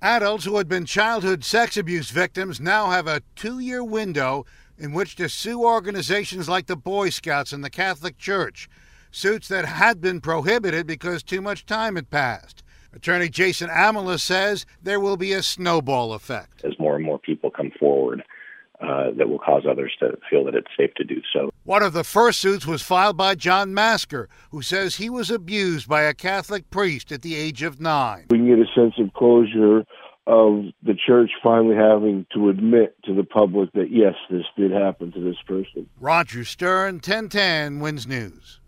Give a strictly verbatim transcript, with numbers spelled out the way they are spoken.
Adults who had been childhood sex abuse victims now have a two-year window in which to sue organizations like the Boy Scouts and the Catholic Church, suits that had been prohibited because too much time had passed. Attorney Jason Amala says there will be a snowball effect. As more and more people come forward, uh, that will cause others to feel that it's safe to do so. One of the first suits was filed by John Masker, who says he was abused by a Catholic priest at the age of nine. We can get a sense of closure of the church finally having to admit to the public that, yes, this did happen to this person. Roger Stern, ten ten Wins News.